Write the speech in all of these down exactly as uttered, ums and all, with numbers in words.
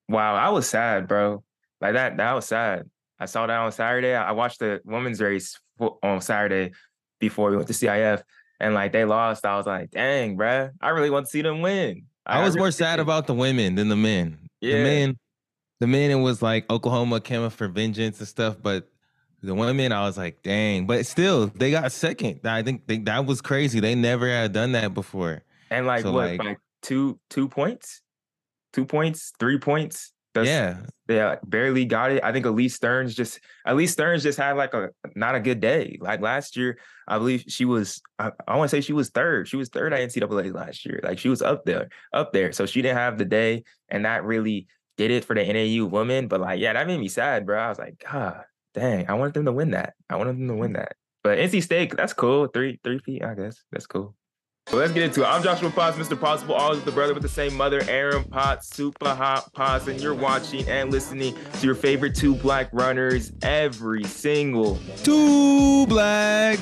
Wow, I was sad, bro. Like that, that was sad. I saw that on Saturday. I watched the women's race on Saturday before we went to C I F, and like they lost. I was like, dang, bro, I really want to see them win. I, I I was really more sad did. about the women than the men. The Yeah, men, the men, it was like Oklahoma came for vengeance and stuff, but the women, I was like, dang. But still, they got second. I think they, that was crazy. They never had done that before. and like So what, like, like two two points, two points, three points. That's yeah, they like, barely got it. I think Elise Stearns just Elise Stearns just had like a not a good day. Like last year, I believe she was. I, I want to say she was third. She was third at N C double A last year. Like she was up there, up there. So she didn't have the day, and that really did it for the N A U women. But like, yeah, that made me sad, bro. I was like, God, dang, I wanted them to win that. I wanted them to win that. But N C State, that's cool. Three, three feet, I guess. That's cool. So let's get into it. I'm Joshua Potts, Mister Possible, always the brother with the same mother, Aaron Potts, Super Hot Potts, and you're watching and listening to your favorite two black runners every single two black,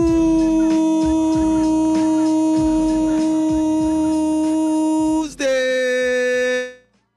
Tuesday.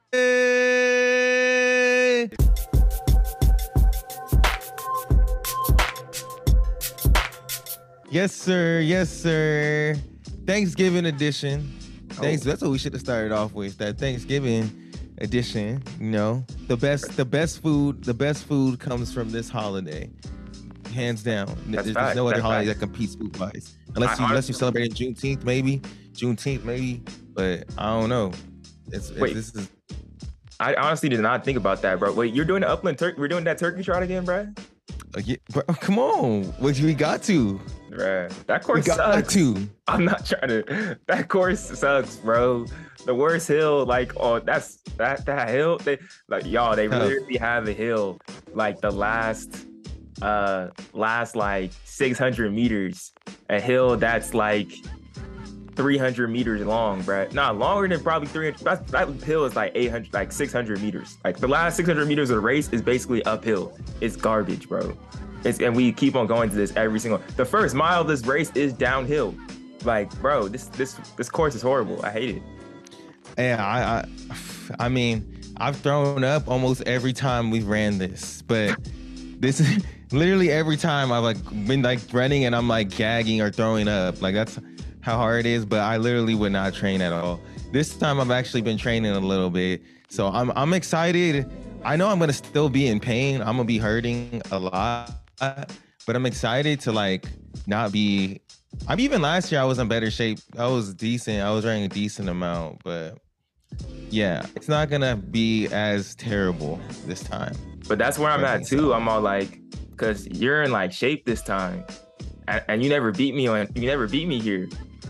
Yes, sir. Yes, sir. Thanksgiving edition. Thanks. Oh. That's what we should have started off with. That Thanksgiving edition. You know, the best, the best food, the best food comes from this holiday, hands down. That's there's, fact. there's no other That's holiday fact. that competes food wise, unless I you unless you celebrate Juneteenth, maybe Juneteenth, maybe. But I don't know. It's, it's Wait. this is. I honestly did not think about that, bro. Wait, you're doing the upland turkey? We're doing that turkey trot again, bro? Uh, yeah, bro, come on, what we got to? Bruh, that course we got sucks. to. I'm not trying to. That course sucks, bro. The worst hill, like, oh, that's that that hill. They like y'all. They Tough. literally have a hill, like the last, uh, last like six hundred meters. A hill that's like three hundred meters long, bro. Not longer than probably three hundred. That, that hill is like eight hundred, like six hundred meters. Like the last six hundred meters of the race is basically uphill. It's garbage, bro. It's, and we keep on going to this every single. The first mile of this race is downhill. Like, bro, this this this course is horrible. I hate it. Yeah, I, I, I mean, I've thrown up almost every time we've ran this, but this is literally every time I've like been like running and I'm like gagging or throwing up. Like that's how hard it is. But I literally would not train at all. This time I've actually been training a little bit, so I'm I'm excited. I know I'm gonna still be in pain. I'm gonna be hurting a lot. But I'm excited to like not be. I'm even last year I was in better shape. I was decent. I was running a decent amount, but yeah, it's not gonna be as terrible this time. But that's where I'm at too. I'm all like, cause you're in like shape this time, and, and you never beat me on. You never beat me here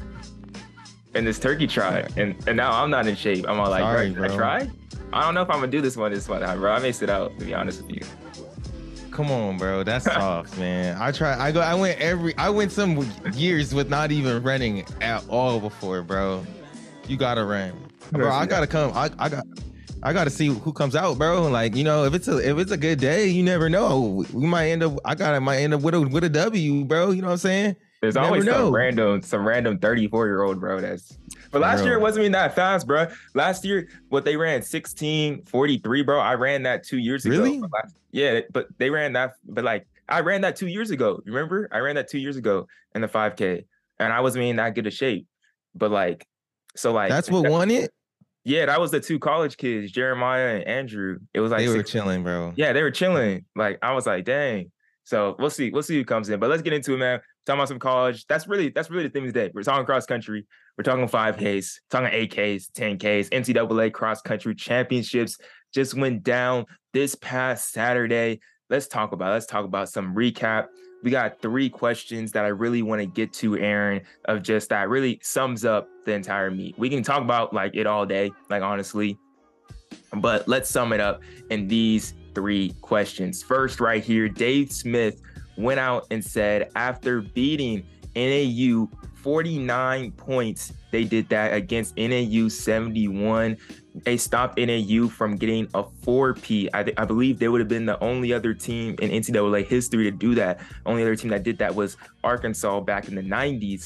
in this turkey trot, and and now I'm not in shape. I'm all like, Sorry, bro, bro. I try. I don't know if I'm gonna do this one this one time, bro. I may sit out, to be honest with you. Come on, bro. That's soft, man. I try. I go. I went every. I went some years with not even running at all before, bro. You gotta run, bro. I gotta come. I, I got. I gotta see who comes out, bro. Like, you know, if it's a if it's a good day, you never know. We might end up. I gotta might end up with a with a W, bro. You know what I'm saying? There's You always never some know. random, some random thirty-four year old bro. That's. But last Bro. year it wasn't even that fast, bro. Last year, what they ran sixteen forty-three, bro. I ran that two years ago. Really? But last- yeah, but they ran that. But like, I ran that two years ago. Remember? I ran that two years ago in the five K, and I wasn't in that good of shape. But like, so like, That's what that- won it. yeah, that was the two college kids, Jeremiah and Andrew. It was like They were six- chilling, bro. Yeah, they were chilling. Like, I was like, dang. So we'll see. We'll see who comes in. But let's get into it, man. Talking about some college. That's really that's really the theme today. We're talking cross country. We're talking five Ks, talking eight Ks, ten Ks. N C double A cross country championships just went down this past Saturday. Let's talk about. Let's talk about some recap. We got three questions that I really want to get to, Aaron, of just that really sums up the entire meet. We can talk about like it all day, like honestly, but let's sum it up in these three questions. First, right here, Dave Smith went out and said after beating N A U forty-nine points, they did that against N A U seventy-one. They stopped N A U from getting a four P. I, th- I believe they would have been the only other team in N C double A history to do that. Only other team that did that was Arkansas back in the nineties.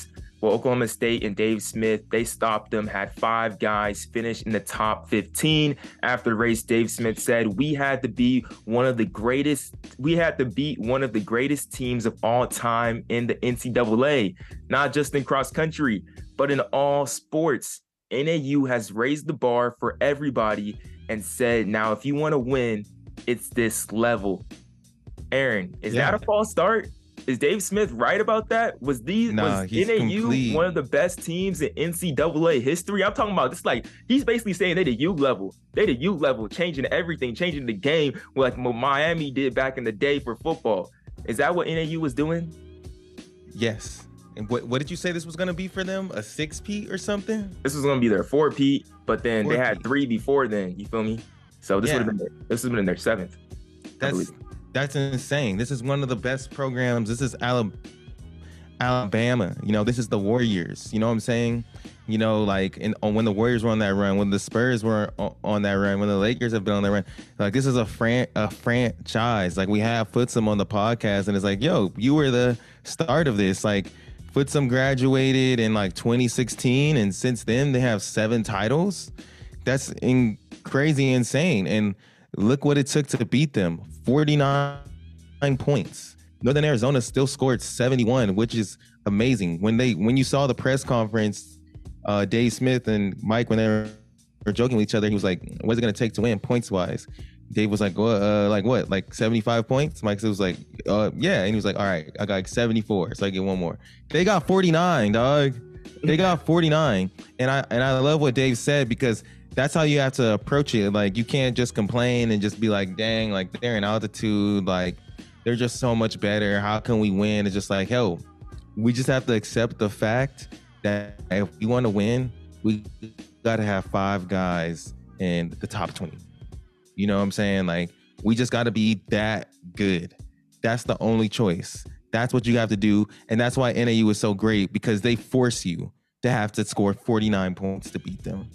Well, Oklahoma State and Dave Smith, they stopped them, had five guys finish in the top fifteen. After the race, Dave Smith said, we had to be one of the greatest, we had to beat one of the greatest teams of all time in the N C double A, not just in cross country, but in all sports. N A U has raised the bar for everybody and said, now, if you want to win, it's this level. Aaron, is yeah. that a false start? Is Dave Smith right about that? Was these nah, was N A U complete. one of the best teams in N C double A history? I'm talking about this, like, he's basically saying they the U level. They the U level, changing everything, changing the game like what Miami did back in the day for football. Is that what N A U was doing? Yes. And what what did you say this was gonna be for them? A six-peat or something? This was gonna be their four-peat, but then four-peat. They had three before then. You feel me? So this yeah. would have been their, this would have been their seventh. That's that's insane. This is one of the best programs. This is Alabama. You know, this is the Warriors. You know what I'm saying? You know, like in, when the Warriors were on that run, when the Spurs were on, on that run, when the Lakers have been on that run, like this is a fran- a franchise. Like we have Footsum on the podcast, and it's like, yo, you were the start of this. Like Footsum graduated in like twenty sixteen, and since then they have seven titles. That's in, crazy insane. And look what it took to beat them. forty-nine points. Northern Arizona still scored seventy-one, which is amazing. When they when you saw the press conference, uh, Dave Smith and Mike, when they were, were joking with each other, he was like, what's it going to take to win points wise? Dave was like, what, uh, like what, like seventy-five points? Mike was like, uh, yeah. And he was like, all right, I got like seventy-four, so I get one more. They got forty-nine, dog. They got forty-nine. And I and I love what Dave said, because that's how you have to approach it. Like, you can't just complain and just be like, dang, like they're in altitude, like they're just so much better. How can we win? It's just like, hell, we just have to accept the fact that if we want to win, we got to have five guys in the top twenty. You know what I'm saying? Like, we just got to be that good. That's the only choice. That's what you have to do. And that's why N A U is so great, because they force you to have to score forty-nine points to beat them.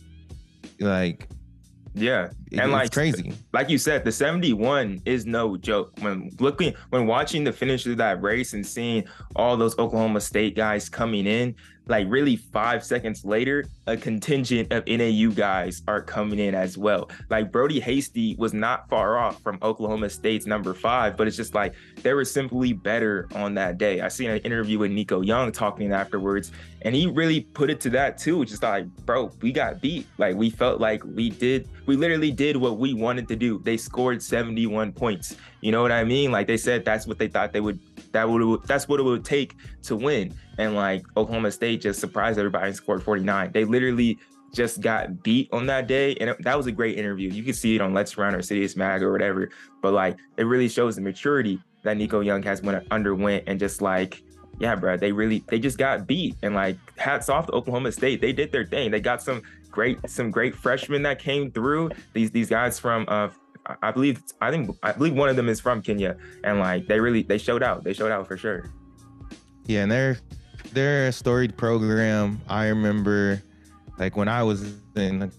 Like, yeah, it, and like crazy, like you said, the seventy-one is no joke. When looking, when watching the finish of that race and seeing all those Oklahoma State guys coming in, like really five seconds later, a contingent of N A U guys are coming in as well. Like Brody Hasty was not far off from Oklahoma State's number five, but it's just like they were simply better on that day. I seen an interview with Nico Young talking afterwards, and he really put it to that too. Just like, bro, we got beat. Like, we felt like we did, we literally did what we wanted to do. They scored seventy-one points. You know what I mean? Like, they said that's what they thought they would, that would, that's what it would take to win. And like Oklahoma State just surprised everybody and scored forty-nine. They literally just got beat on that day. And it, that was a great interview. You can see it on Let's Run or Sidious Mag or whatever. But like, it really shows the maturity that Nico Young has went, underwent, and just like, yeah, bro, they really, they just got beat. And like, hats off to Oklahoma State. They did their thing. They got some great, some great freshmen that came through. These, these guys from, uh, I believe, I think, I believe one of them is from Kenya. And like, they really, they showed out. They showed out for sure. Yeah, and they're, they're a storied program. I remember, like, when I was in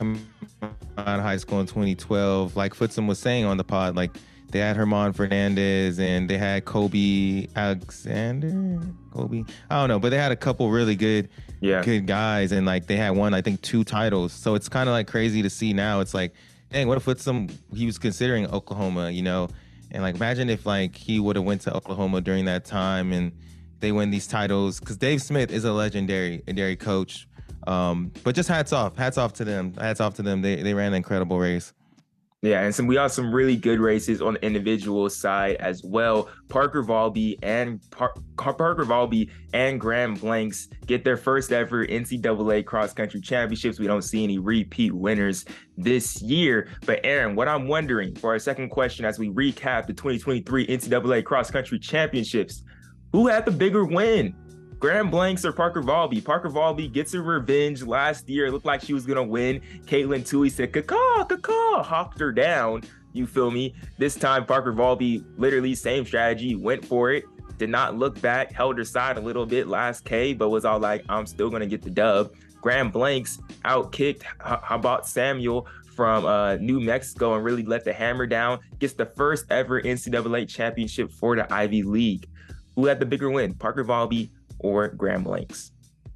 high school in twenty twelve, like Footsum was saying on the pod, like, they had Herman Fernandez and they had Kobe Alexander, Kobe, I don't know, but they had a couple really good, yeah. good guys, and like they had won, I think, two titles. So it's kind of like crazy to see now. It's like, dang, what if Footsum, he was considering Oklahoma, you know, and like imagine if like he would have went to Oklahoma during that time and they win these titles, because Dave Smith is a legendary, legendary coach. Um, but just hats off, hats off to them, hats off to them. They they ran an incredible race. Yeah, and some we have some really good races on the individual side as well. Parker Valby and Par- Parker Valby and Graham Blanks get their first ever N C double A cross country championships. We don't see any repeat winners this year. But Aaron, what I'm wondering for our second question as we recap the twenty twenty-three N C double A cross country championships, who had the bigger win? Graham Blanks or Parker Valby? Parker Valby gets a revenge last year. It looked like she was going to win. Caitlin Toohey said, caw, caw, hawked her down. You feel me? This time, Parker Valby, literally same strategy, went for it. Did not look back, held her side a little bit last K, but was all like, I'm still going to get the dub. Graham Blanks outkicked Habat Samuel from uh, New Mexico and really let the hammer down. Gets the first ever N C double A championship for the Ivy League. Who had the bigger win, Parker Valby or Graham Blanks?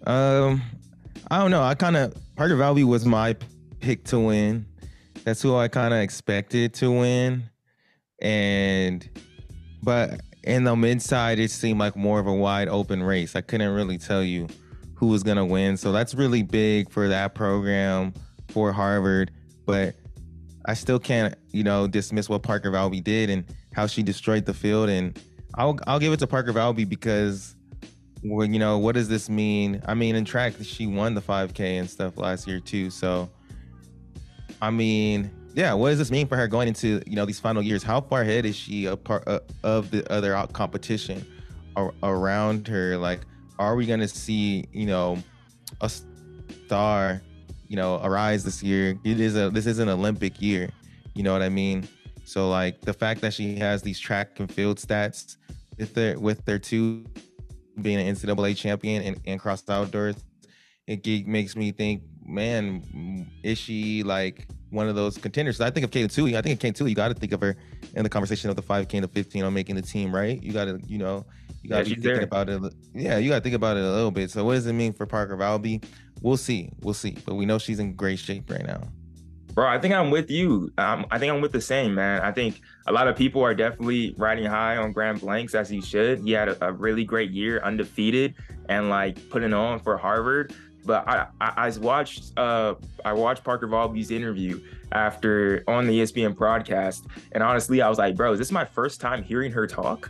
Um, I don't know. I kind of Parker Valby was my pick to win. That's who I kind of expected to win, and but in the mid side, it seemed like more of a wide open race. I couldn't really tell you who was gonna win, so that's really big for that program for Harvard. But I still can't, you know, dismiss what Parker Valby did and how she destroyed the field. And I'll I'll give it to Parker Valby because, well, you know, what does this mean? I mean, in track, she won the five K and stuff last year too. So, I mean, yeah, what does this mean for her going into, you know, these final years? How far ahead is she a part uh, of the other out competition ar- around her? Like, are we gonna see, you know, a star, you know, arise this year? It is a this is an Olympic year, you know what I mean? So like the fact that she has these track and field stats with their with their two being an N C double A champion and, and cross outdoors, it ge- makes me think, man, is she like one of those contenders? I think of Kayla Tui. I think of Kayla Tui. You got to think of her in the conversation of the five K and the fifteen on making the team, right? You got to, you know, you got to Yeah, be she's thinking there. about it. Yeah, you got to think about it a little bit. So what does it mean for Parker Valby? We'll see. We'll see. But we know she's in great shape right now. Bro, I think I'm with you. Um, I think I'm with the same, man. I think a lot of people are definitely riding high on Grant Blanks, as he should. He had a, a really great year, undefeated, and like putting on for Harvard. But I, I, I watched uh I watched Parker Valby's interview after on the E S P N broadcast, and honestly, I was like, bro, is this my first time hearing her talk?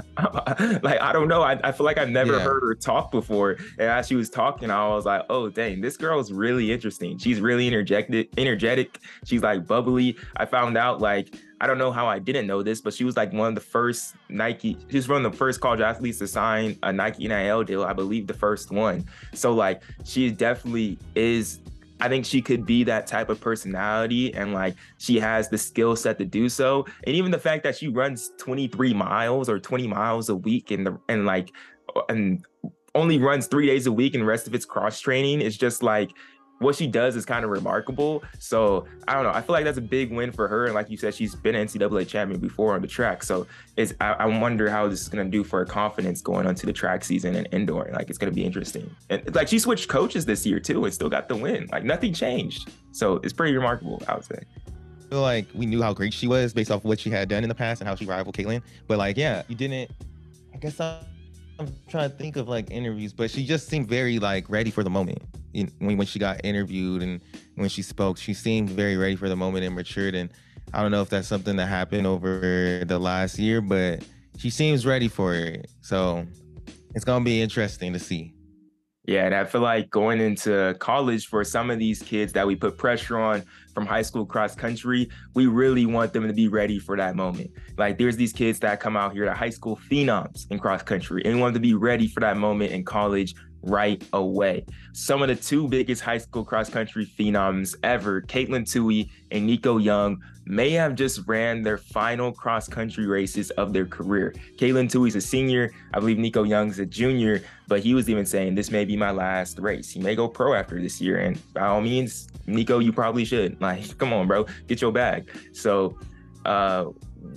Like, I don't know. I, I feel like I've never Yeah. heard her talk before. And as she was talking, I was like, oh, dang, this girl is really interesting. She's really energetic, energetic. She's like bubbly. I found out, like, I don't know how I didn't know this, but she was like one of the first Nike, she was one of the first college athletes to sign a Nike N I L deal, I believe the first one. So like, she definitely is, I think she could be that type of personality, and like she has the skill set to do so. And even the fact that she runs twenty-three miles or twenty miles a week and the and like and only runs three days a week and the rest of it's cross training, is just like what she does is kind of remarkable. So I don't know. I feel like that's a big win for her. And like you said, she's been an N C double A champion before on the track. So it's, I, I wonder how this is going to do for her confidence going onto the track season and indoor. Like, it's going to be interesting. And like, she switched coaches this year too and still got the win. Like, nothing changed. So it's pretty remarkable, I would say. I feel like we knew how great she was based off of what she had done in the past and how she rivaled Caitlin. But like, yeah, you didn't, I guess I'm, I'm trying to think of like interviews, but she just seemed very like ready for the moment. In, when, when she got interviewed and when she spoke, she seemed very ready for the moment and matured. And I don't know if that's something that happened over the last year, but she seems ready for it. So it's going to be interesting to see. Yeah, and I feel like going into college for some of these kids that we put pressure on from high school cross country, we really want them to be ready for that moment. Like, there's these kids that come out here, the high school phenoms in cross country, and we want them to be ready for that moment in college right away. Some of the two biggest high school cross country phenoms ever, Kaytlyn Tuohy and Nico Young, may have just ran their final cross country races of their career. Kaytlyn Tuohy's a senior. I believe Nico Young's a junior, but he was even saying this may be my last race. He may go pro after this year. And by all means, Nico, you probably should. Like, come on, bro, get your bag. So, uh,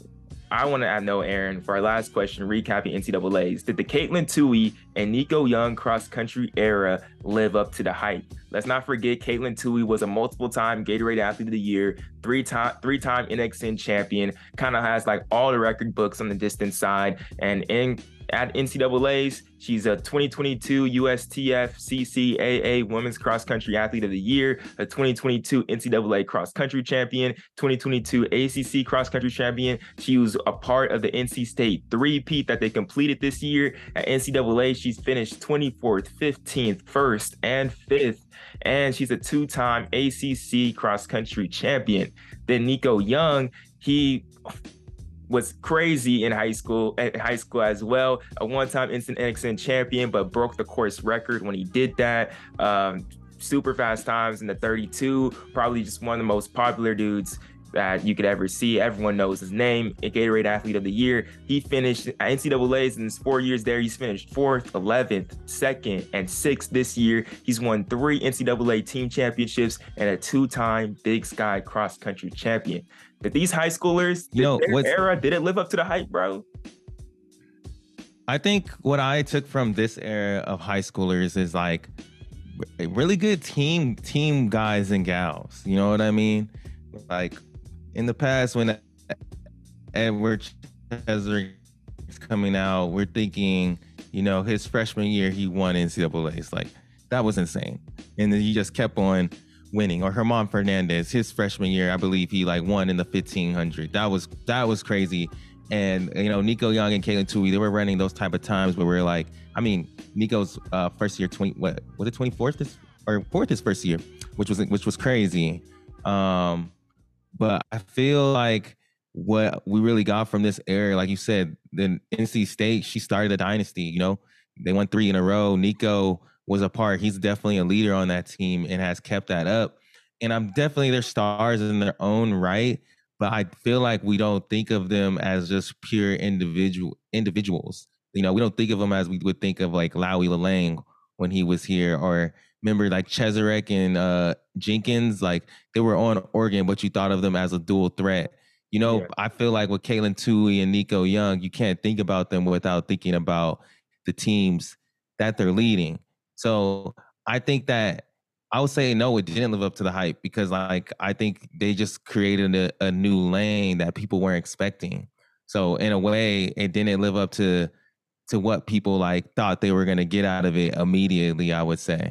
I want to know, Aaron, for our last question, recapping N C double A's, did the Kaytlyn Tuohy and Nico Young cross-country era live up to the hype? Let's not forget, Kaytlyn Tuohy was a multiple-time Gatorade Athlete of the Year, three-time three-time N X N champion, kind of has like all the record books on the distance side. And in at N C double A's, she's a twenty twenty-two U S T F C C A A Women's Cross Country Athlete of the Year, a twenty twenty-two N C double A Cross Country Champion, twenty twenty-two A C C Cross Country Champion. She was a part of the N C State three-peat that they completed this year. At N C double A, she's finished twenty-fourth, fifteenth, first, and fifth. And she's a two-time A C C Cross Country Champion. Then Nico Young, he was crazy in high school, at high school as well. A one-time instant N X N champion, but broke the course record when he did that. Um, super fast times in the thirty-two, probably just one of the most popular dudes that you could ever see. Everyone knows his name, a Gatorade Athlete of the Year. He finished at N C double A's in his four years there. He's finished fourth, eleventh, second, and sixth this year. He's won three N C double A team championships and a two-time Big Sky cross country champion. But these high schoolers, You know, their what's- era, did it live up to the hype, bro? I think what I took from this era of high schoolers is like r- really good team team guys and gals. You know what I mean? Like in the past when Edward Cheserick is coming out, we're thinking, you know, his freshman year he won N C double A's. Like that was insane, and then he just kept on winning. Or Herman Fernandez, his freshman year, I believe he like won in the fifteen hundred. That was that was crazy. And you know, Nico Young and Kalen Tui, they were running those type of times where we're like, I mean, Nico's uh, first year, twenty, what was it, twenty-fourth this, or fourth his first year, which was which was crazy. Um, but I feel like what we really got from this era, like you said, then N C State, she started a dynasty. You know, they won three in a row. Nico was a part. He's definitely a leader on that team and has kept that up. And I'm definitely their stars in their own right. But I feel like we don't think of them as just pure individual individuals. You know, we don't think of them as we would think of like Lowy Lalang when he was here, or remember like Cheserick and uh, Jenkins, like they were on Oregon, but you thought of them as a dual threat. You know, yeah. I feel like with Kalen Tui and Nico Young, you can't think about them without thinking about the teams that they're leading. So I think that I would say no, it didn't live up to the hype, because like I think they just created a, a new lane that people weren't expecting. So in a way, it didn't live up to to what people like thought they were going to get out of it immediately, I would say.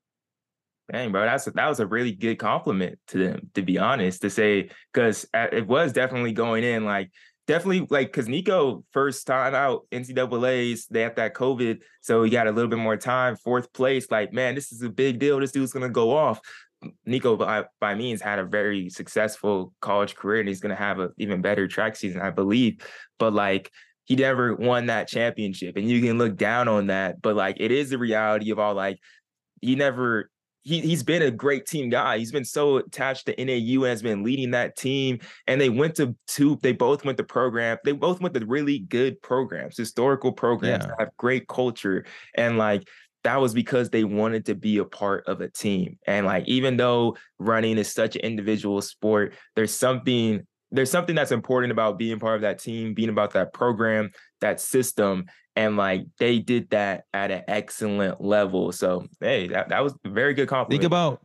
Dang, bro, that's a, that was a really good compliment to them, to be honest, to say, because it was definitely going in like definitely like because Nico first time out N C double A's, they had that COVID, so he got a little bit more time. Fourth place, like man, this is a big deal. This dude's gonna go off. Nico by, by means had a very successful college career, and he's gonna have an even better track season, I believe. But like he never won that championship, and you can look down on that. But like it is the reality of all like he never. He, he's been a great team guy. He's been so attached to N A U and has been leading that team. And they went to two, they both went to program. They both went to really good programs, historical programs yeah. that have great culture. And like, that was because they wanted to be a part of a team. And like, even though running is such an individual sport, there's something, there's something that's important about being part of that team, being about that program, that system. And like they did that at an excellent level. So hey, that, that was a very good compliment. Think about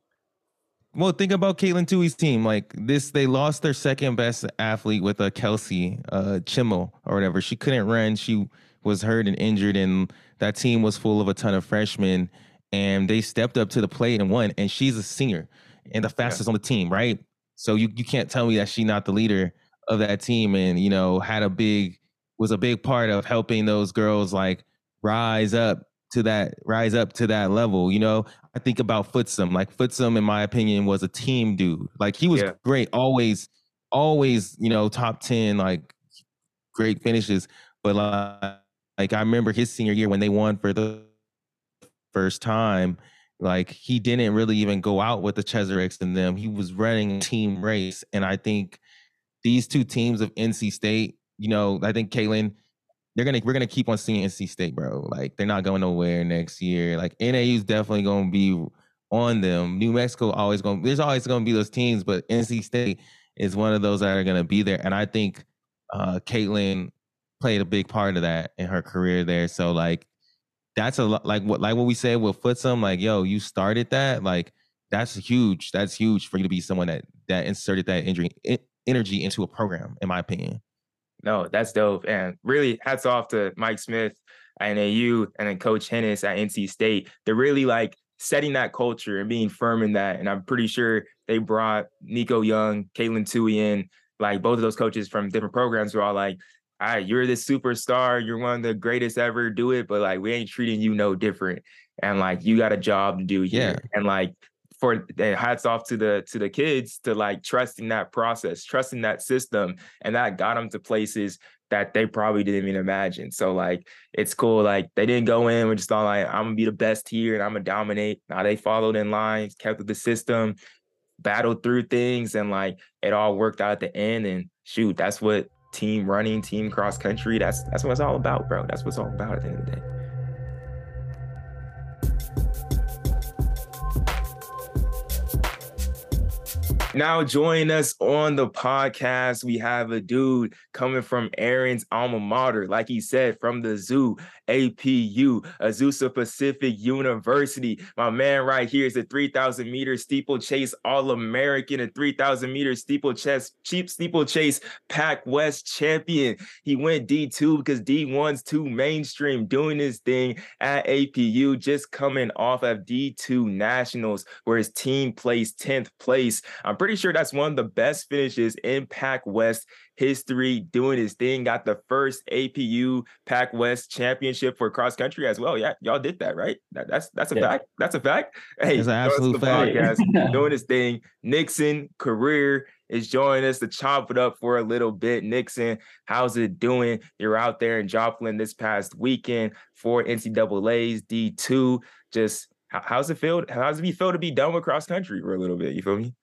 well, think about Kalen Tui's team. Like this, they lost their second best athlete with a uh, Kelsey uh, Chimmel or whatever. She couldn't run. She was hurt and injured, and that team was full of a ton of freshmen. And they stepped up to the plate and won. And she's a senior and the fastest yeah. on the team, right? So you you can't tell me that she's not the leader of that team, and you know had a big. was a big part of helping those girls like rise up to that rise up to that level. You know, I think about Footsum. Like Footsum, in my opinion, was a team dude. Like he was yeah. great, always, always, you know, top ten, like great finishes. But like, like I remember his senior year when they won for the first time, like he didn't really even go out with the Chesericks and them. He was running a team race. And I think these two teams of N C State, you know, I think Kalen, they're gonna we're gonna keep on seeing N C State, bro. Like they're not going nowhere next year. Like N A U's definitely gonna be on them. New Mexico always gonna there's always gonna be those teams, but N C State is one of those that are gonna be there. And I think uh Caitlin played a big part of that in her career there. So like that's a lot like what like what we said with Footsum, like yo, you started that. Like that's huge. That's huge for you to be someone that that inserted that injury energy into a program, in my opinion. No, that's dope. And really hats off to Mike Smith at N A U and then Coach Hennis at N C State. They're really like setting that culture and being firm in that. And I'm pretty sure they brought Nico Young, Kalen Tui in, like both of those coaches from different programs were all like, all right, you're this superstar. You're one of the greatest ever. Do it. But like, we ain't treating you no different. And like, you got a job to do here. Yeah. And like, for hats off to the to the kids to like trusting that process, trusting that system, and that got them to places that they probably didn't even imagine. So like it's cool. Like they didn't go in with just thought like I'm gonna be the best here and I'm gonna dominate. Now they followed in lines, kept with the system, battled through things, and like it all worked out at the end. And shoot, that's what team running, team cross country. That's that's what it's all about, bro. That's what it's all about at the end of the day. Now joining us on the podcast, we have a dude coming from Aaron's alma mater, like he said, from the zoo, A P U, Azusa Pacific University. My man right here is a three thousand meter steeplechase All-American, a three thousand meter steeplechase, cheap steeplechase Pac West champion. He went D two because D one's too mainstream, doing his thing at A P U, just coming off of D two Nationals, where his team placed tenth place. I'm pretty sure that's one of the best finishes in Pac West history, doing his thing. Got the first A P U Pac West championship for cross country as well. Yeah, y'all did that, right? That, that's that's a yeah. fact. That's a fact. Hey, it's an absolute the fact. Podcast, doing his thing. Nixon Career is joining us to chop it up for a little bit. Nixon, how's it doing? You're out there in Joplin this past weekend for N C double A's D two. Just how's it feel? How's it feel to be done with cross country for a little bit? You feel me?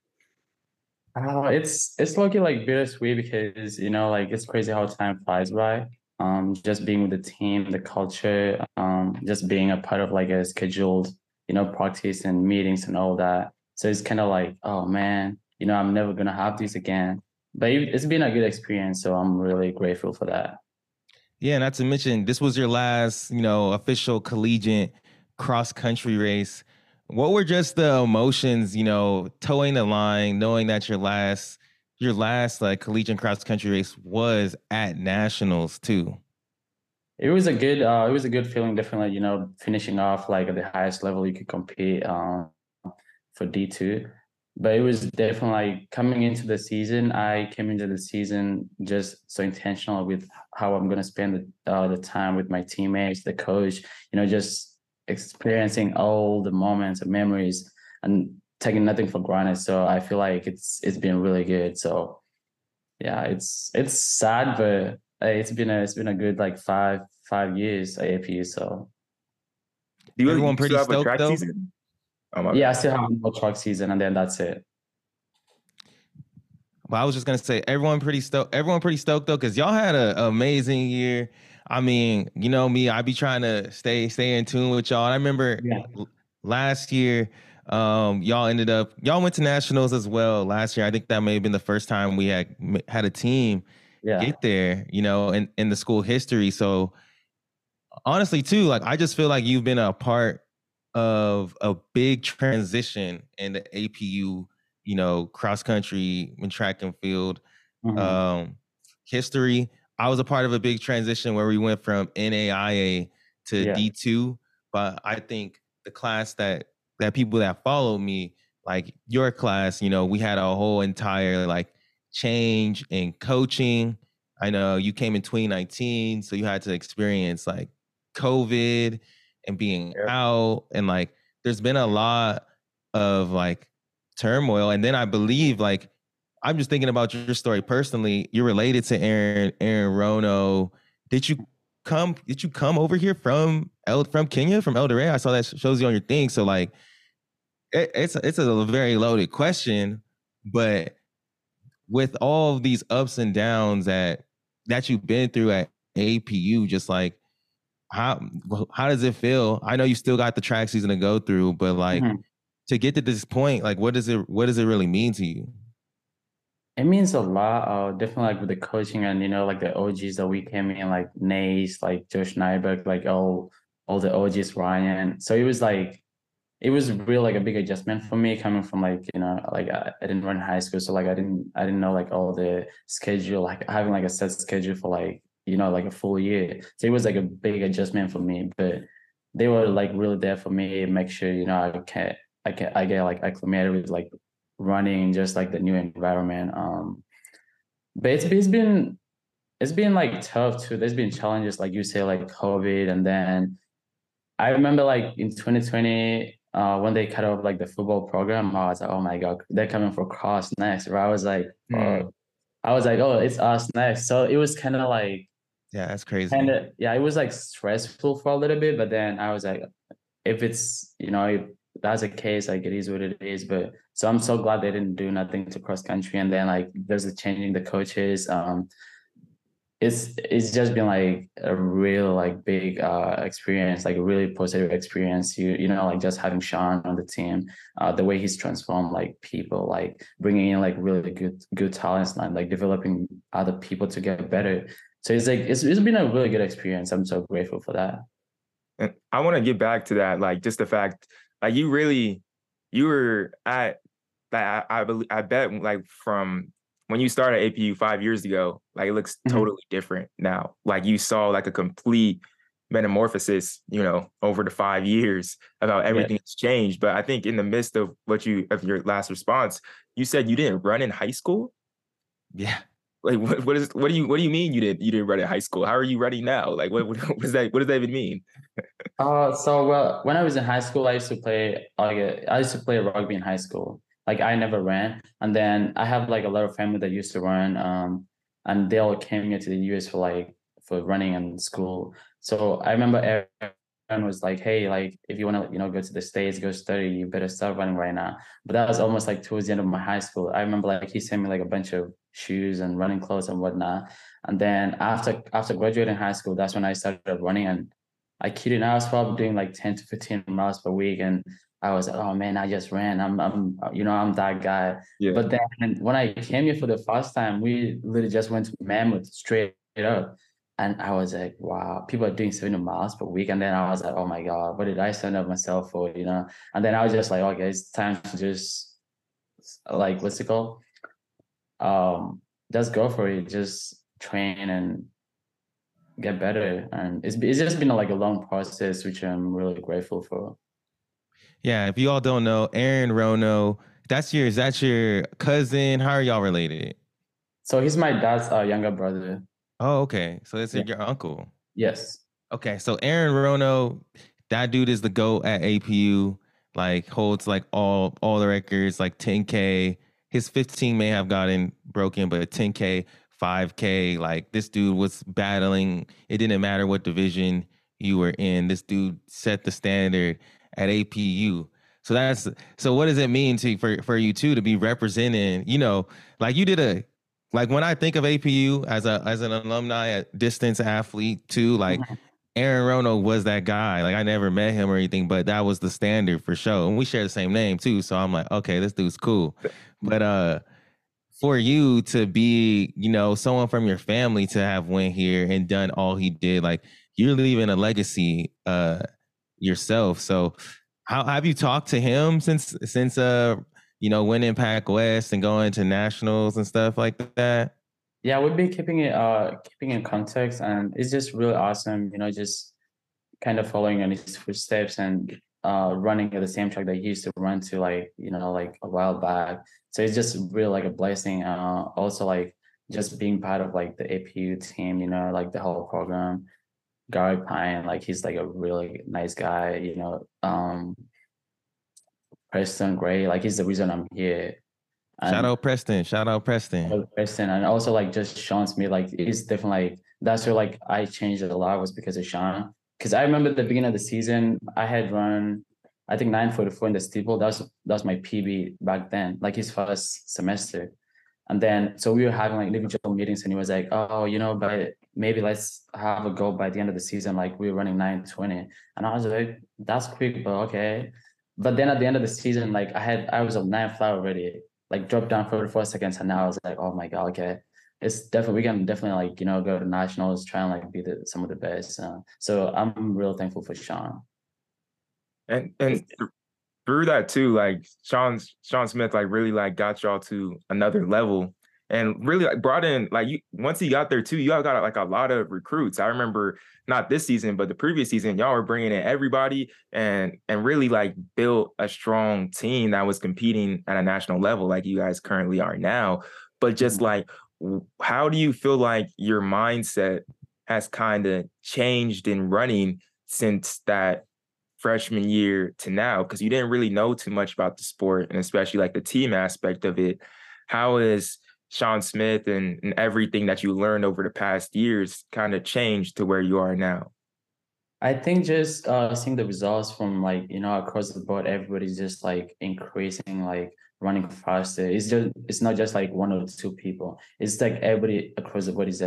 Uh, it's it's looking like bittersweet because, you know, like it's crazy how time flies by. Um, just being with the team, the culture, um, just being a part of like a scheduled, you know, practice and meetings and all that. So it's kind of like, oh man, you know, I'm never gonna have this again. But it's been a good experience, so I'm really grateful for that. Yeah, not to mention this was your last, you know, official collegiate cross country race. What were just the emotions, you know, towing the line, knowing that your last, your last like collegiate cross country race was at nationals too? It was a good, uh, it was a good feeling. Definitely, you know, finishing off like at the highest level you could compete um, for D two. But it was definitely like coming into the season. I came into the season just so intentional with how I'm gonna spend the uh, the time with my teammates, the coach. You know, just experiencing all the moments and memories and taking nothing for granted. So I feel like it's it's been really good. So yeah, it's it's sad, but it's been a it's been a good like five five years at A P U. So do you everyone you pretty stoked though? Season? Oh, yeah, I still have no track season, and then that's it. Well, I was just gonna say everyone pretty stoked. Everyone pretty stoked though, because y'all had an amazing year. I mean, you know me, I be trying to stay stay in tune with y'all. And I remember yeah. last year, um, y'all ended up y'all went to nationals as well last year. I think that may have been the first time we had had a team yeah. get there, you know, in, in the school history. So honestly, too, like I just feel like you've been a part of a big transition in the A P U, you know, cross country and track and field mm-hmm. um, history. I was a part of a big transition where we went from N A I A to yeah. D two. But I think the class that that people that followed me, like your class, you know, we had a whole entire like change in coaching. I know you came in twenty nineteen, so you had to experience like COVID and being yeah. out, and like there's been a lot of like turmoil. And then I believe like I'm just thinking about your story personally. You're related to Aaron, Aaron Rono. Did you come? Did you come over here from El, from Kenya, from El Dorado? I saw that shows you on your thing. So like, it, it's it's a very loaded question, but with all of these ups and downs that that you've been through at A P U, just like how how does it feel? I know you still got the track season to go through, but like mm-hmm. to get to this point, like what does it what does it really mean to you? It means a lot, uh, definitely like with the coaching and, you know, like the O Gs that we came in, like Nace, like Josh Nyberg, like all, all the O Gs, Ryan. So it was like, it was really like a big adjustment for me coming from like, you know, like I, I didn't run high school. So like, I didn't, I didn't know like all the schedule, like having like a set schedule for like, you know, like a full year. So it was like a big adjustment for me, but they were like really there for me, make sure, you know, I can I can I get like acclimated with like running, just like the new environment. Um, but it's, it's been, it's been like tough too. There's been challenges, like you say, like COVID. And then I remember like in twenty twenty, uh, when they cut off like the football program, I was like, oh my God, they're coming for cross next. Where I was like, mm. oh, I was like, oh, it's us next. So it was kind of like, yeah, that's crazy. And yeah, it was like stressful for a little bit, but then I was like, if it's, you know, if that's the case, like it is what it is. But so I'm so glad they didn't do nothing to cross country. And then like there's a changing the coaches. Um, it's it's just been like a real like big uh experience, like a really positive experience. You you know, like just having Sean on the team, uh, the way he's transformed like people, like bringing in like really good good talents and like developing other people to get better. So it's like it's it's been a really good experience. I'm so grateful for that. And I want to get back to that, like just the fact, like you really, you were at, I I, believe, I bet like from when you started A P U five years ago, like it looks Mhm. totally different now. Like you saw like a complete metamorphosis, you know, over the five years about Yeah. everything that's changed. But I think in the midst of what you of your last response, you said you didn't run in high school. Yeah. Like what, what is what do you what do you mean you didn't you didn't run in high school? How are you running now? Like what what, what does that what does that even mean? Uh, so well, when I was in high school, I used to play like uh, I used to play rugby in high school. Like I never ran, and then I have like a lot of family that used to run. Um, and they all came here to the U S for like for running in school. So I remember everyone was like, "Hey, like if you want to, you know, go to the States, go study, you better start running right now." But that was almost like towards the end of my high school. I remember like he sent me like a bunch of shoes and running clothes and whatnot. And then after after graduating high school, that's when I started running. And I kid you not, I was probably doing like ten to fifteen miles per week. And I was like, oh man, I just ran. I'm, I'm, you know, I'm that guy. Yeah. But then when I came here for the first time, we literally just went to Mammoth straight up. And I was like, wow, people are doing seventy miles per week. And then I was like, oh my God, what did I sign up myself for, you know? And then I was just like, okay, it's time to just like, what's it called? Um, just go for it. Just train and get better. And it's it's just been like a long process, which I'm really grateful for. Yeah. If you all don't know, Aaron Rono, that's your is that your cousin? How are y'all related? So he's my dad's uh, younger brother. Oh, okay. So it's Yeah. your uncle. Yes. Okay. So Aaron Rono, that dude is the GOAT at A P U. Like holds like all all the records, like ten K. His fifteen may have gotten broken, but ten K, five K, like this dude was battling. It didn't matter what division you were in. This dude set the standard at A P U. So that's so what does it mean to for for you too to be representing, you know, like you did a like when I think of A P U as a as an alumni, a distance athlete too, like Mhm. Aaron Rono was that guy. Like I never met him or anything, but that was the standard for sure. And we share the same name too. So I'm like, okay, this dude's cool. But uh for you to be, you know, someone from your family to have went here and done all he did, like you're leaving a legacy uh yourself. So how have you talked to him since since uh you know winning Pac West and going to nationals and stuff like that? Yeah, we'd be keeping it uh keeping in context, and it's just really awesome, you know, just kind of following in his footsteps and uh running at the same track that he used to run to like, you know, like a while back. So it's just really like a blessing. Uh also like just being part of like the A P U team, you know, like the whole program. Gary Pine, like he's like a really nice guy, you know. Um Preston Gray, like he's the reason I'm here. Shout And out Preston. Shout out Preston. Preston, and also like just Sean Smith, like it's definitely like that's where like I changed a lot was because of Sean. Because I remember at the beginning of the season, I had run, I think nine forty-four in the steeple. That was that was my P B back then, like his first semester. And then so we were having like individual meetings, and he was like, "Oh, you know, but maybe let's have a goal by the end of the season. Like we were running nine twenty." And I was like, "That's quick, but okay." But then at the end of the season, like I had I was on nine flat already, like dropped down for four seconds, and now I was like, "Oh my god, okay." It's definitely we can definitely like you know go to nationals, try and like be the some of the best. Uh, so I'm real thankful for Sean. And and through that too, like Sean Sean Smith like really like got y'all to another level and really like brought in like you once he got there too, y'all got like a lot of recruits. I remember not this season, but the previous season, y'all were bringing in everybody and and really like built a strong team that was competing at a national level like you guys currently are now. But just like, how do you feel like your mindset has kind of changed in running since that freshman year to now, because you didn't really know too much about the sport and especially like the team aspect of it? How is Sean Smith and, and everything that you learned over the past years kind of changed to where you are now? I think just uh, seeing the results from like you know across the board, everybody's just like increasing, like running faster. It's just it's not just like one or two people. It's like everybody across the board is uh,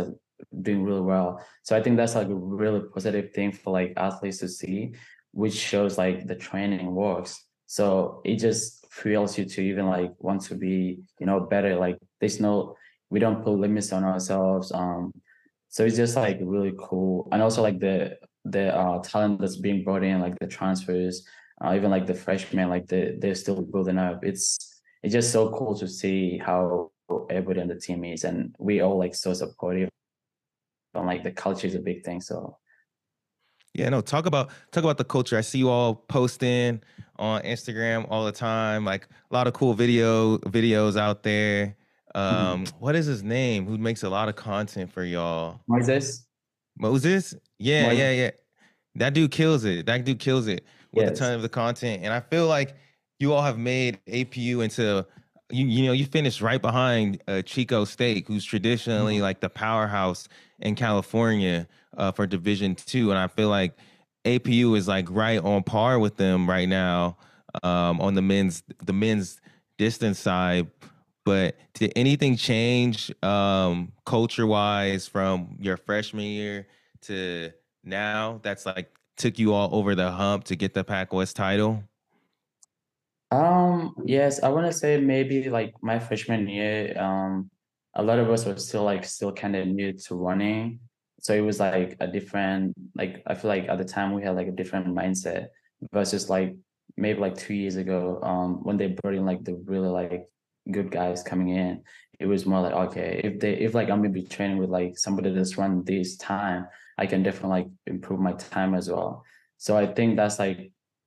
doing really well. So I think that's like a really positive thing for like athletes to see, which shows like the training works. So it just fuels you to even like want to be, you know, better. Like there's no, we don't put limits on ourselves. Um, so it's just like really cool. And also like the the uh talent that's being brought in, like the transfers, uh, even like the freshmen, like they they're still building up. It's it's just so cool to see how everybody on the team is, and we all like so supportive. And like the culture is a big thing. So Yeah, no, talk about talk about the culture. I see you all posting on Instagram all the time, like a lot of cool video videos out there. Um, mhm. what is his name? Who makes a lot of content for y'all? Moises, Moses? Yeah, Moises, yeah, yeah. That dude kills it. That dude kills it with a yes. ton of the content. And I feel like you all have made A P U into you. You know, you finished right behind uh, Chico State, who's traditionally Mhm. like the powerhouse in California uh, for Division Two, and I feel like A P U is like right on par with them right now um, on the men's the men's distance side. But did anything change um, culture wise from your freshman year to now? That's like took you all over the hump to get the Pac West title. Um, yes, I want to say maybe like my freshman year, um, a lot of us were still like still kind of new to running. So it was like a different, like I feel like at the time we had like a different mindset versus like maybe like two years ago, um, when they brought in like the really like good guys coming in. It was more like, okay, if they if like I'm gonna be training with like somebody that's run this time, I can definitely like improve my time as well. So I think that's like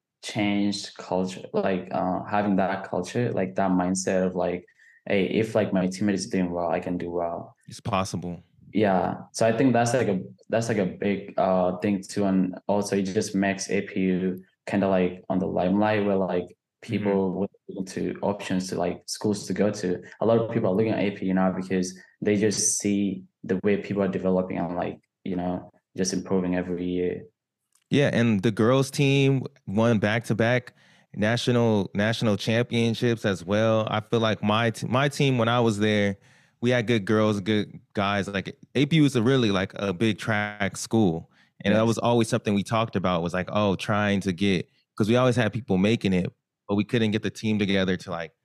changed culture, like uh having that culture, like that mindset of like, hey, if like my teammate is doing well, I can do well. It's possible. Yeah, so I think that's like a that's like a big uh thing too. And also it just makes A P U kind of like on the limelight, where like Mhm. people would look into options to like schools to go to. A lot of people are looking at A P U now because they just see the way people are developing and like, you know, just improving every year. Yeah, and the girls team won back to back national national championships as well. I feel like my t- my team when I was there, we had good girls, good guys. Like A P U is a really like a big track school, and that Yes. was always something we talked about. Was like, oh, trying to get because we always had people making it, but we couldn't get the team together to like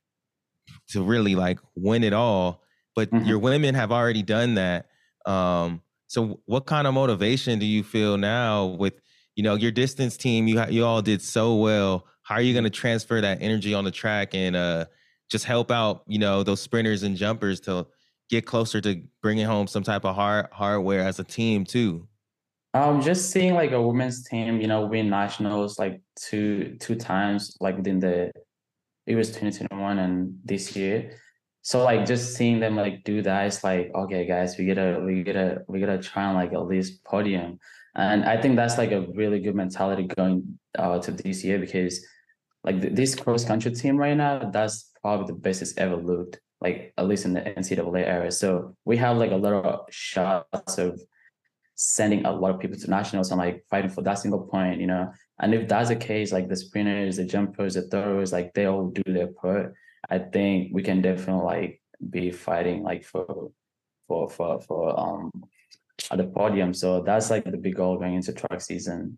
to really like win it all. But your Mhm. women have already done that. Um, so what kind of motivation do you feel now with, you know, your distance team? You you all did so well. How are you going to transfer that energy on the track and uh, just help out, you know, those sprinters and jumpers to get closer to bringing home some type of hard hardware as a team too? Um, just seeing like a women's team, you know, win nationals like two two times, like within the it was twenty twenty-one and this year. So like just seeing them like do that, it's like, okay, guys, we gotta we gotta we gotta try and like at least podium. And I think that's like a really good mentality going uh to this year, because like th- this cross country team right now, that's probably the best it's ever looked, like at least in the N C double A era. So we have like a lot of shots of sending a lot of people to nationals and like fighting for that single point, you know. And if that's the case, like the sprinters, the jumpers, the throwers, like they all do their part, I think we can definitely like be fighting like for for for for um at the podium. So that's like the big goal going into track season.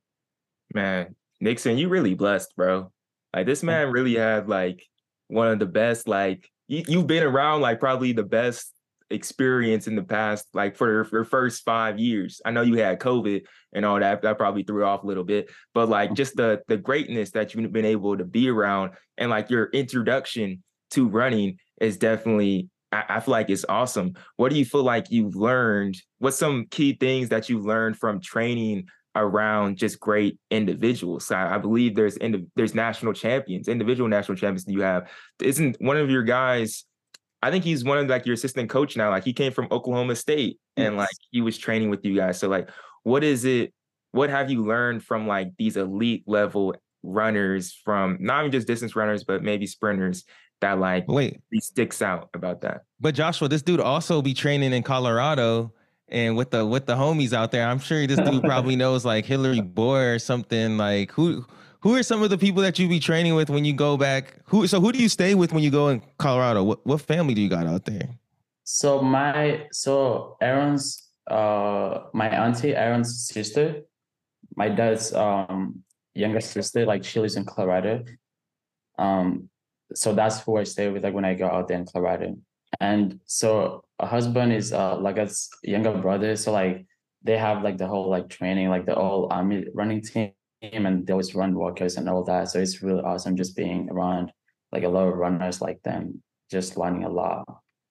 Man, Nixon, you really blessed, bro. Like this man really had like one of the best, like you, you've been around like probably the best experience in the past, like for your, your first five years. I know you had COVID and all that, that probably threw off a little bit, but like just the the greatness that you've been able to be around and like your introduction to running is definitely I, I feel like it's awesome. What do you feel like you've learned? What's some key things that you've learned from training around just great individuals? So I, I believe there's indi- there's national champions, individual national champions that you have. Isn't one of your guys? I think he's one of like your assistant coach now. Like he came from Oklahoma State and like Yes. he was training with you guys. So like, what is it? What have you learned from like these elite level runners, from not even just distance runners, but maybe sprinters that like Wait, he sticks out about that? but Joshua, this dude also be training in Colorado and with the with the homies out there. I'm sure this dude probably knows like Hillary Boyer or something. Like who who are some of the people that you be training with when you go back? Who so who do you stay with when you go in Colorado? What what family do you got out there? So my so Aaron's uh my auntie Aaron's sister, my dad's um younger sister, like she lives in Colorado. Um, so that's who I stay with, like when I go out there in Colorado. And so a husband is uh like a s- younger brother, so like they have like the whole like training, like the whole army running team, and they always run workouts and all that. So it's really awesome just being around like a lot of runners like them, just learning a lot.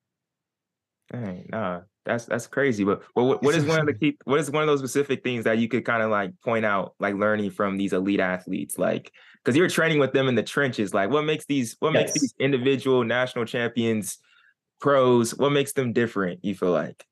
Dang, nah, that's that's crazy. But but what, what is one of the key? What is one of those specific things that you could kind of like point out, like learning from these elite athletes, like because you're training with them in the trenches. Like, what makes these what makes Yes. these individual national champions pros? What makes them different? You feel like?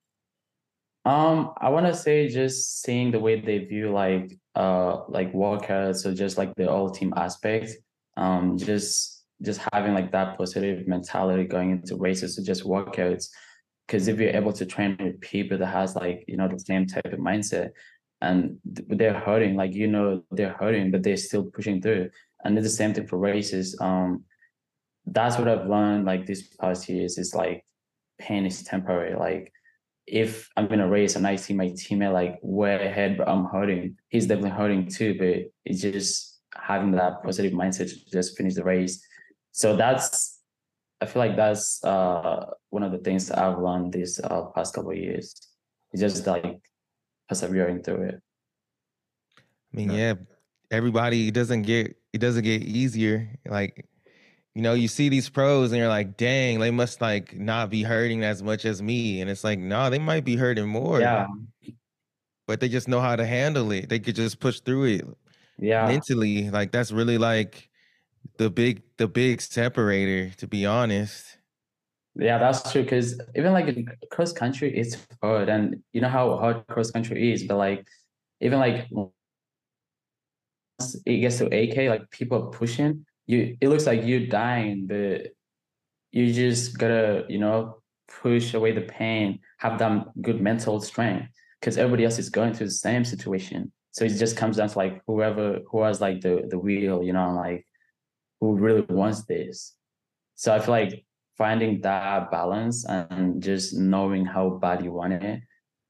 Um, I want to say just seeing the way they view like uh like workouts or just like the whole team aspect. Um, just just having like that positive mentality going into races or just workouts. Because if you're able to train with people that has like you know the same type of mindset, and th- they're hurting, like you know they're hurting, but they're still pushing through. And it's the same thing for races. Um, that's what I've learned like these past years is like pain is temporary. Like if I'm in a race and I see my teammate like way ahead, but I'm hurting, he's definitely hurting too. But it's just having that positive mindset to just finish the race. So that's, I feel like that's uh, one of the things that I've learned these uh, past couple of years. It's just like persevering through it. I mean, No. yeah, everybody it doesn't get it doesn't get easier. Like, you know, you see these pros and you're like, dang, they must like not be hurting as much as me. And it's like, no, they might be hurting more, Yeah, but they just know how to handle it. They could just push through it yeah, mentally. Like that's really like the big the big separator, to be honest. yeah. That's true. Because even like in cross country, it's hard, and you know how hard cross country is. But like even like it gets to eight K, like people are pushing you. It looks like you're dying, but you just gotta, you know, push away the pain, have that good mental strength, because everybody else is going through the same situation. So it just comes down to like whoever who has like the the wheel, you know, like who really wants this. So I feel like finding that balance and just knowing how bad you want it,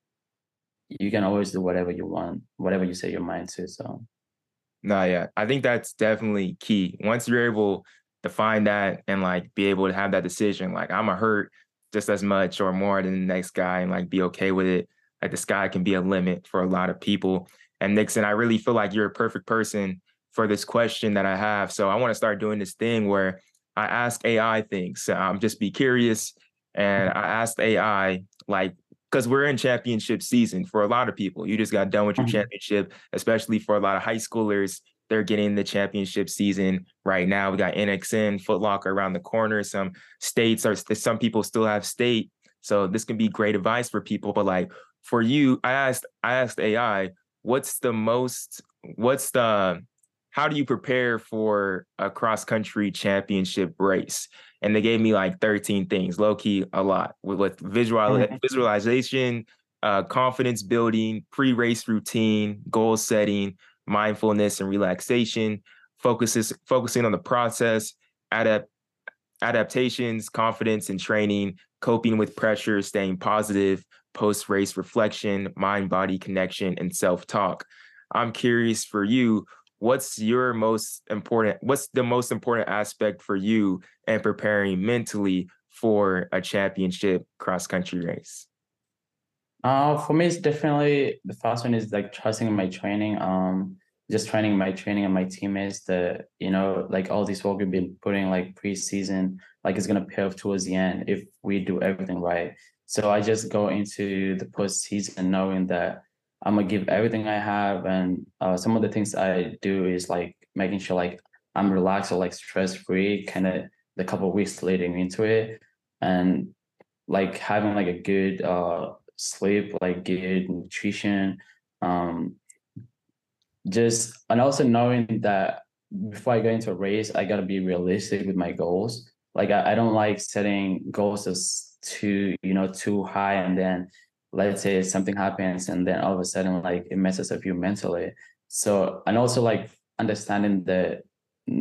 you can always do whatever you want, whatever you set your mind to. So No, yeah. I think that's definitely key. Once you're able to find that and like be able to have that decision, like I'm a hurt just as much or more than the next guy and like be okay with it. Like the sky can be a limit for a lot of people. And Nixon, I really feel like you're a perfect person for this question that I have. So I want to start doing this thing where I ask A I things. So I'm just be curious and I asked A I like because we're in championship season for a lot of people. You just got done with your championship, especially for a lot of high schoolers. They're getting the championship season right now. We got N X N, Foot Locker around the corner. Some states are, some people still have state. So this can be great advice for people. But like for you, I asked, I asked A I, what's the most, what's the, how do you prepare for a cross country championship race? And they gave me like thirteen things, low key, a lot with, with visual visualization, uh, confidence building, pre race routine, goal setting, mindfulness and relaxation, focuses focusing on the process, adapt adaptations, confidence and training, coping with pressure, staying positive, post race reflection, mind body connection, and self talk. I'm curious for you, what's your most important, what's the most important aspect for you in preparing mentally for a championship cross country race? Uh, for me, it's definitely the first one is like trusting in my training. Um, just training my training and my teammates that, you know, like all this work we've been putting like preseason, like it's gonna pay off towards the end if we do everything right. So I just go into the postseason knowing that I'm gonna give everything I have, and uh, some of the things I do is like making sure like I'm relaxed or like stress free, kind of the couple of weeks leading into it, and like having like a good uh sleep, like good nutrition, um, just and also knowing that before I go into a race, I gotta be realistic with my goals. Like I, I don't like setting goals as too, you know, too high, and then let's say something happens and then all of a sudden like it messes up you mentally. So and also like understanding that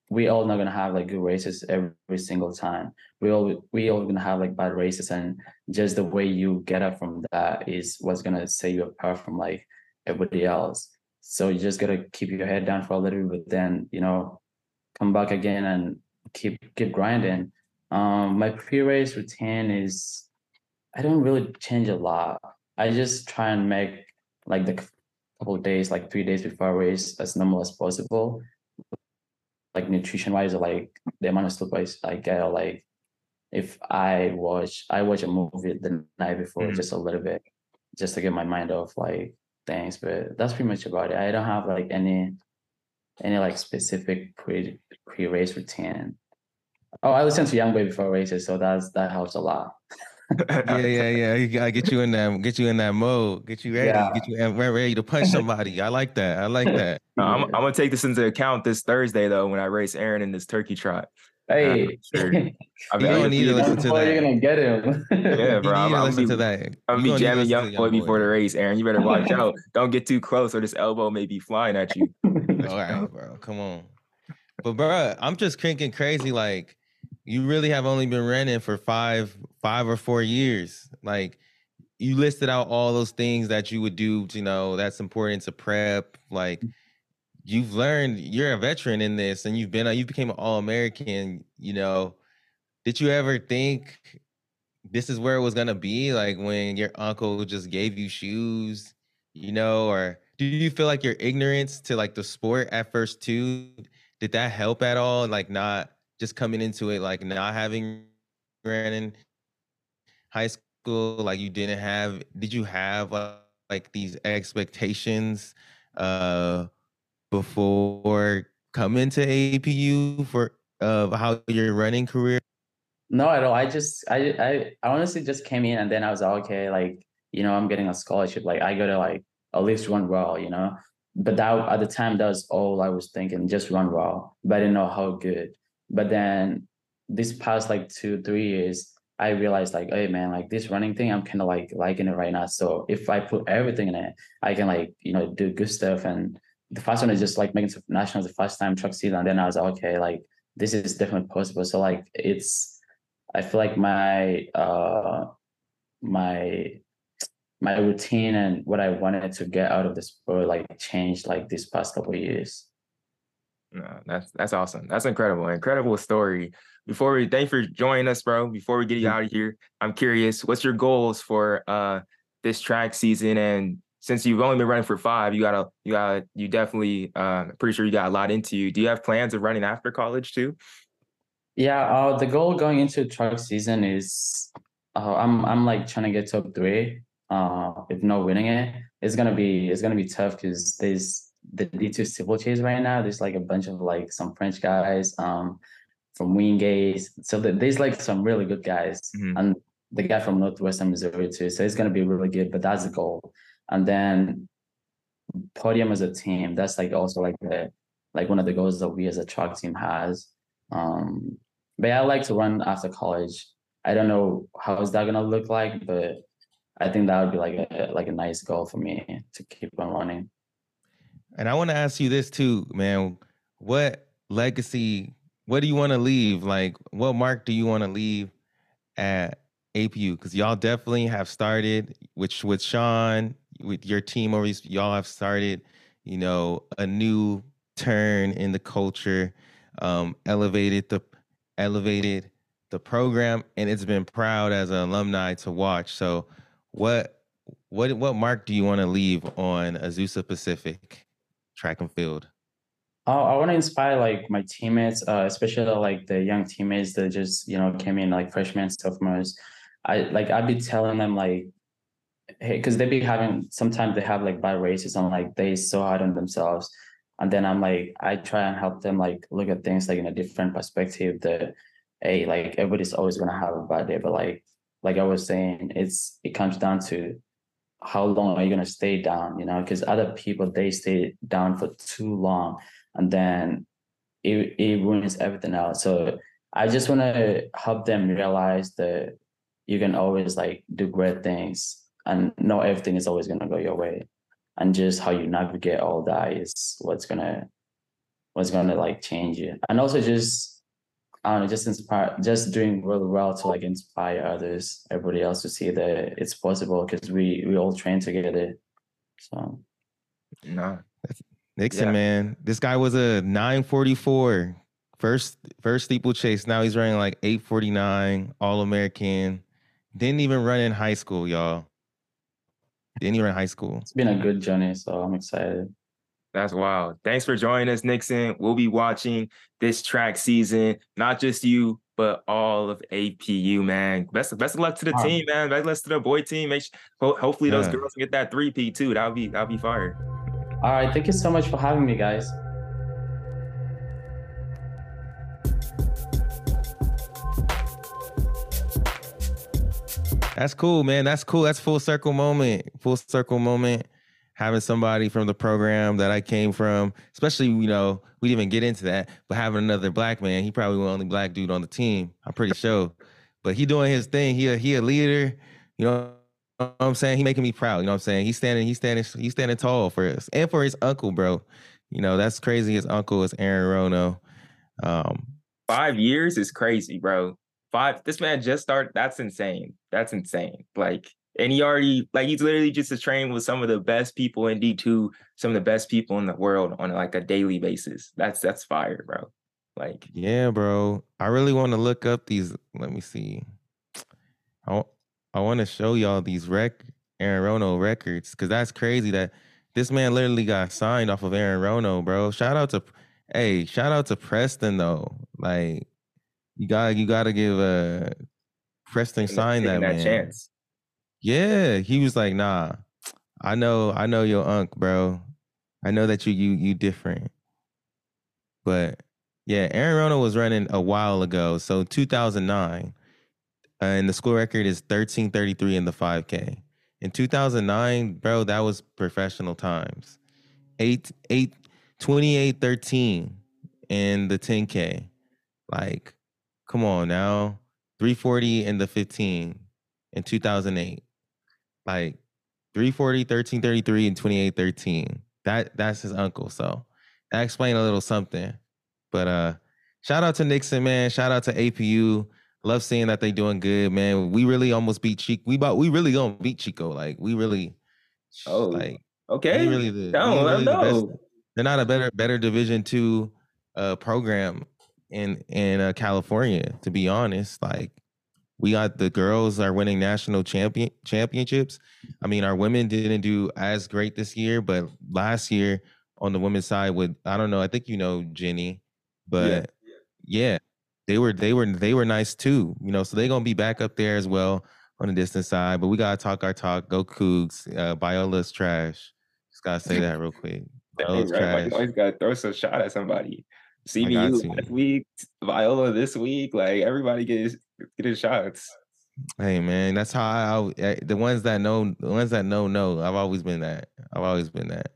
we all not gonna have like good races every single time. We all we all gonna have like bad races, and just the way you get up from that is what's gonna set you apart from like everybody else. So you just gotta keep your head down for a little bit, but then you know come back again and keep keep grinding. Um, my pre-race routine is I don't really change a lot. I just try and make like the couple of days, like three days before a race, as normal as possible. Like nutrition wise, or like the amount of sleep I, I get, or like if I watch I watch a movie the night before Mhm. just a little bit, just to get my mind off like things. But that's pretty much about it. I don't have like any any like specific pre pre race routine. Oh, I listen to Youngboy before races, so that's that helps a lot. Yeah, yeah, yeah. You gotta get you in that, get you in that mode, get you ready, Yeah. get you uh, ready to punch somebody. I like that. I like that. Uh, I'm, Yeah. I'm gonna take this into account this Thursday though when I race Aaron in this turkey trot. Uh, Hey, sure. I You mean, I'm gonna gonna need to be, listen to boy, you're that. gonna get him. yeah, You bro. I'm, need to I'm gonna listen be to that. I'm You gonna be gonna need to jamming listen Young to Boy Young before Boy. the race, Aaron. You better watch out. Don't get too close, or this elbow may be flying at you. All right, bro. Come on. But bro, I'm just thinking crazy. Like, you really have only been running for five, five or four years. Like, you listed out all those things that you would do. To, you know, that's important to prep. Like, you've learned. You're a veteran in this, and you've been. You became an All American. You know, did you ever think this is where it was gonna be? Like when your uncle just gave you shoes, you know, or do you feel like your ignorance to like the sport at first too? Did that help at all? Like not just coming into it, like not having ran in high school, like you didn't have. Did you have uh, like these expectations uh before coming to A P U for uh how your running career? No, at all. I just I I I honestly just came in, and then I was like, okay, like, you know, I'm getting a scholarship. Like I gotta like at least run well, you know. But that at the time that was all I was thinking, just run well. But I didn't know how good. But then this past like two, three years, I realized like, hey man, like this running thing, I'm kind of like liking it right now. So if I put everything in it, I can like, you know, do good stuff. And the first one is just like making nationals the first time truck season. And then I was like, okay, like this is definitely possible. So like it's I feel like my uh my my routine and what I wanted to get out of the sport like changed like this past couple of years. No, that's that's awesome. That's incredible. Incredible story. Before we thank you for joining us, bro. Before we get you out of here, I'm curious, what's your goals for uh this track season? And since you've only been running for five, you gotta you gotta you definitely uh pretty sure you got a lot into you. Do you have plans of running after college too? Yeah, uh, the goal going into truck season is uh, I'm I'm like trying to get top three. Uh, if not winning it, it's gonna be it's gonna be tough because there's the D two steeplechase right now. There's like a bunch of like some French guys um from Wingate. So the, there's like some really good guys, Mhm. and the guy from Northwestern Missouri too. So it's gonna be really good. But that's the goal. And then podium as a team. That's like also like the like one of the goals that we as a track team has. Um, but yeah, I like to run after college. I don't know how is that gonna look like, but I think that would be like a like a nice goal for me to keep on running. And I want to ask you this too, man. What legacy, what do you want to leave? Like, what mark do you want to leave at A P U? Because y'all definitely have started, which with Sean, with your team over, y'all have started, you know, a new turn in the culture, um, elevated the elevated the program, and it's been proud as an alumni to watch. So, what what what mark do you want to leave on Azusa Pacific track and field? I, I want to inspire like my teammates, uh, especially like the young teammates that just you know came in like freshmen, sophomores. I like I'd be telling them like, hey, because they be having sometimes they have like bad races and like they so hard on themselves, and then I'm like I try and help them like look at things like in a different perspective. That hey, like everybody's always gonna have a bad day, but like like I was saying, it's it comes down to how long are you going to stay down, you know, because other people they stay down for too long, and then it, it ruins everything else. So I just want to help them realize that you can always like do great things, and not everything is always going to go your way, and just how you navigate all that is what's gonna was gonna like change it. And also just I don't know, just inspire, just doing really well to like inspire others, everybody else to see that it's possible because we we all train together. So No. Nixon, Yeah. man, this guy was a nine forty-four first first steeplechase. Now he's running like eight forty-nine, All American. Didn't even run in high school, y'all. Didn't even run in high school. it's been a good journey, so I'm excited. That's wild. Thanks for joining us, Nixon. We'll be watching this track season, not just you, but all of A P U, man. Best, best of luck to the All right. team, man. Best of luck to the boy team. Make sure, ho- hopefully those Yeah. girls can get that three P too. That'll be that'll be fire. All right, thank you so much for having me, guys. That's cool, man. That's cool. That's full circle moment. Full circle moment. Having somebody from the program that I came from, especially, you know, we didn't even get into that, but having another black man, he probably was the only black dude on the team, I'm pretty sure. But he doing his thing. He a, he a leader, you know what I'm saying? He making me proud, you know what I'm saying? He's standing, he's standing, he's standing tall for us and for his uncle, bro. You know, that's crazy. His uncle is Aaron Rono. Um, Five years is crazy, bro. Five. This man just started. That's insane. That's insane. Like, and he already, like, he's literally just a train with some of the best people in D two, some of the best people in the world on like a daily basis. That's that's fire, bro. Like, yeah, bro. I really want to look up these. Let me see. I, I want to show y'all these rec Aaron Rono records because that's crazy that this man literally got signed off of Aaron Rono, bro. Shout out to, hey, shout out to Preston though. Like, you got you got to give a uh, Preston sign that, taking that man. chance. Yeah, he was like, nah, I know, I know your unc, bro. I know that you you you different. But yeah, Aaron Rono was running a while ago, so two thousand nine, uh, and the school record is thirteen thirty-three in the five K. In two thousand nine, bro, that was professional times. Eight eight twenty-eight thirteen in the ten K. Like, come on now, three forty in the fifteen in two thousand eight. Like three forty, thirteen thirty-three, and twenty-eight thirteen. That that's his uncle. So that explained a little something. But uh shout out to Nixon, man. Shout out to A P U. Love seeing that they doing good, man. We really almost beat Chico. We about we really gonna beat Chico. Like we really Oh, like okay. we really the, No, we let really them the best. know. They're not a better better division two uh program in in uh, California, to be honest. Like we got the girls are winning national champion championships. I mean, our women didn't do as great this year, but last year on the women's side with I don't know, I think you know Jenny, but yeah, yeah they were they were they were nice too. You know, so they're gonna be back up there as well on the distance side. But we gotta talk our talk. Go Cougs. Uh, Biola's trash. Just gotta say that real quick. Hey, Biola's right, trash. you always gotta throw some shot at somebody. I C B got U to. last week, Viola this week. Like everybody gets get his shots. Hey man, that's how I, I the ones that know the ones that know know. I've always been that. I've always been that.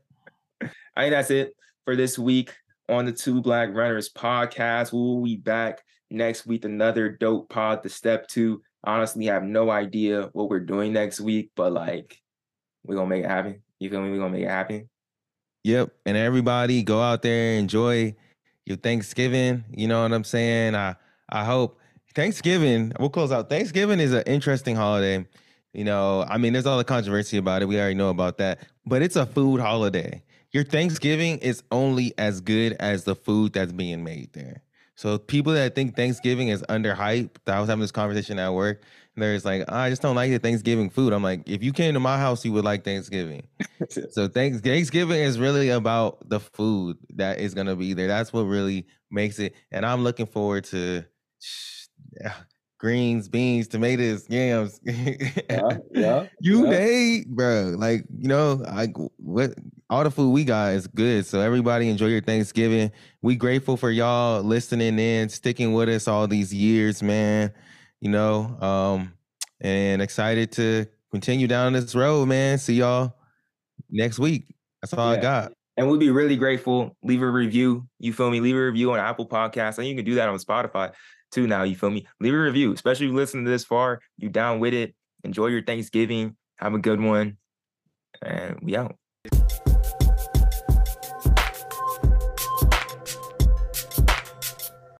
I think that's it for this week on the Two Black Runners podcast. We'll be back next week, another dope pod to step to. Honestly, have no idea what we're doing next week, but like we're gonna make it happen. You feel me? We're gonna make it happen. Yep. And everybody go out there, enjoy your Thanksgiving. You know what I'm saying? I I hope Thanksgiving, we'll close out. Thanksgiving is an interesting holiday. You know, I mean, there's all the controversy about it. We already know about that. But it's a food holiday. Your Thanksgiving is only as good as the food that's being made there. So people that think Thanksgiving is underhyped, I was having this conversation at work, and there's like, I just don't like the Thanksgiving food. I'm like, if you came to my house, you would like Thanksgiving. So thanks, Thanksgiving is really about the food that is gonna be there. That's what really makes it. And I'm looking forward to yeah, greens, beans, tomatoes, yams. Yeah, yeah. You yeah. name, bro. Like, you know, I what all the food we got is good. So everybody enjoy your Thanksgiving. We grateful for y'all listening in, sticking with us all these years, man. You know, um, and excited to continue down this road, man. See y'all next week. That's all Yeah. I got. And we'd be really grateful. Leave a review. You feel me? Leave a review on Apple Podcasts. And you can do that on Spotify too now. You feel me? Leave a review, especially if you listen to this far. You down with it. Enjoy your Thanksgiving. Have a good one. And we out.